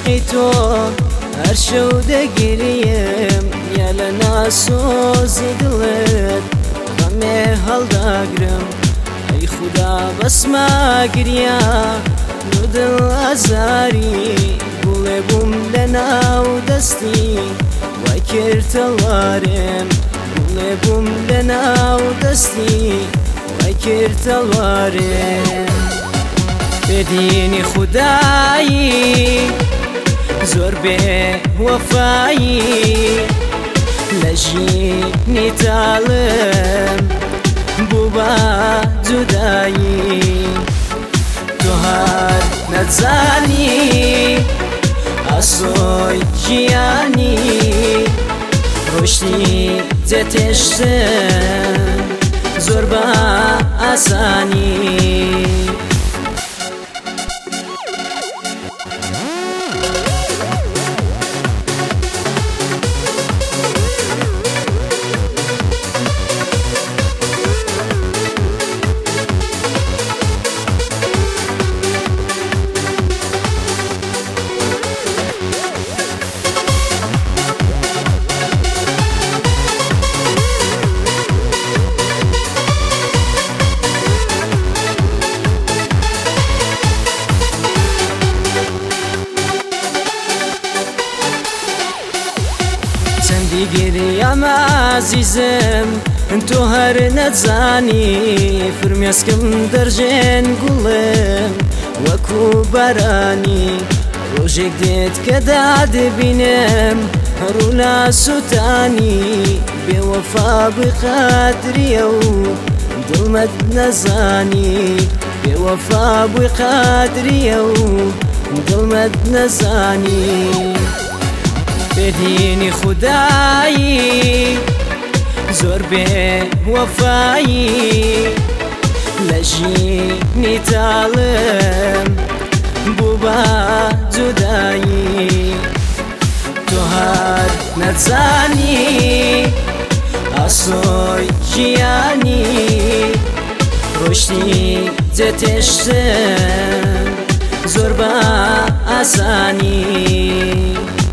عشقی تۆ هەر شەو دەگیریم یا لە ناسۆزی دڵت غەمێ هەڵداگرم ئەی خودا بەسماگریا و دڵ ئازاری گوڵێ بووم لە ناو دەستی وای کرد تەڵوارم گوڵێ بووم لە ناو دەستی وای کرد تەڵوارم بێدینی خودایی زۆر بێ وەفایی لە ژینی تاڵم بوو بە جودایی تۆ هەر نەتزانی ئاسۆی ژیانی ڕۆشتی جێتێشتن زۆر بە ئاسانی دیگریام عزیزم تۆ هەر نەتزانی فرمێسکم دەرژێن گوڵم وەکو بارانی ڕۆژێک دێت کە دادبینم هەروو ناسووتانی بێوەفا بقادریە و دڵمەت نەزانی بێوەفا بووی قادریە و دڵمەت نەزانی بێدینی خودایی زۆر بێ وەفایی لە ژینی تاڵم بوو بە جودایی تۆ هەر نەتزانی ئاسۆی ژیانی ڕۆشتی جێتێشتن زۆر بە ئاسانی